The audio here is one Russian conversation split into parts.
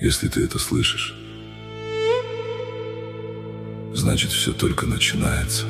Если ты это слышишь, значит, все только начинается.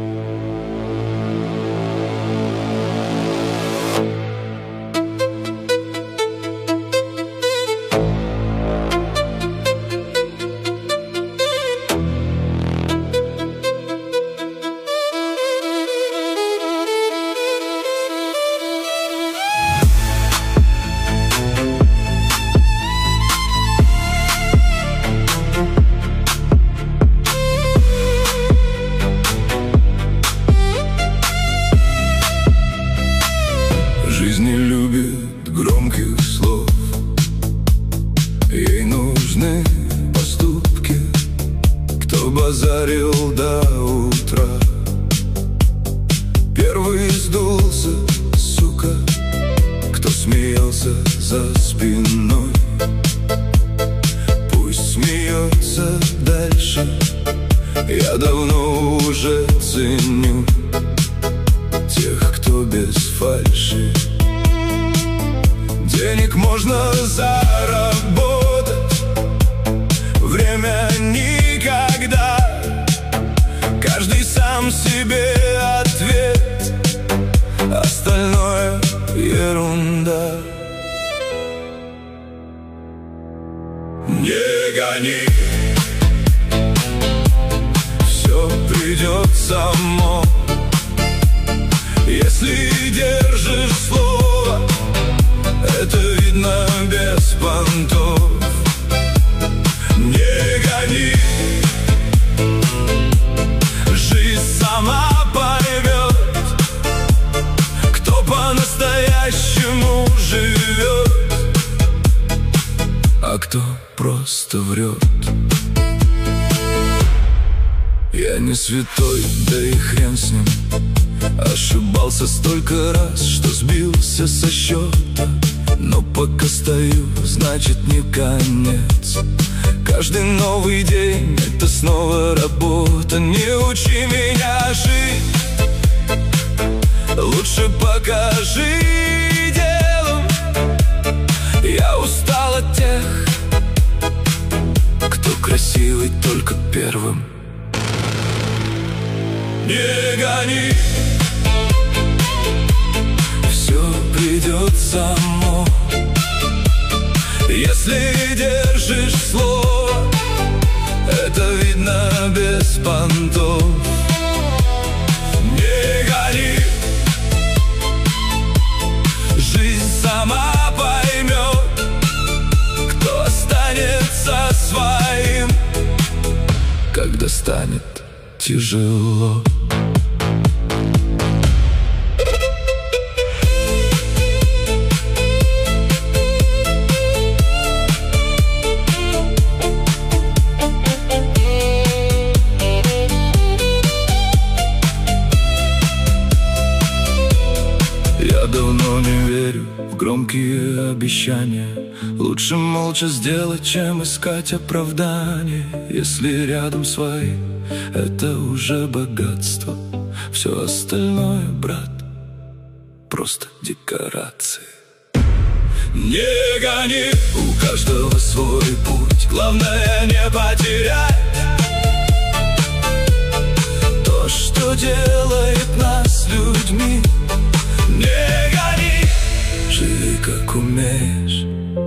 Жизнь не любит громких слов, ей нужны поступки. Кто базарил до утра, первый сдулся, сука. Кто смеялся за спиной, пусть смеется дальше. Я давно уже ценю тех, кто без фальши. Денег можно заработать, время никогда. Каждый сам себе ответ, остальное ерунда. Не гони, все придет само. Если держишь слово, это видно без понтов. Не гони, жизнь сама поймет, кто по-настоящему живет, а кто просто врет. Я не святой, да и хрен с ним. Ошибался столько раз, что сбился со счета. Но пока стою, значит не конец. Каждый новый день — это снова работа. Не учи меня жить, лучше покажи делом. Я устал от тех, кто красивый только первым. Не гони, все придет само. Если держишь слово, это видно без понтов. Не гони, жизнь сама поймет, кто останется своим, когда станет тяжело. Я давно не верю в громкие обещания. Лучше молча сделать, чем искать оправдание. Если рядом свои, это уже богатство. Все остальное, брат, просто декорации. Не гони, у каждого свой путь. Главное не потерять то, что делает нас людьми. Не гони, живи как умеешь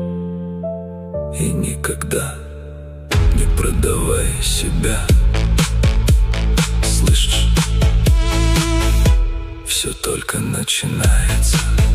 и никогда не продавай себя. Слышишь? Все только начинается.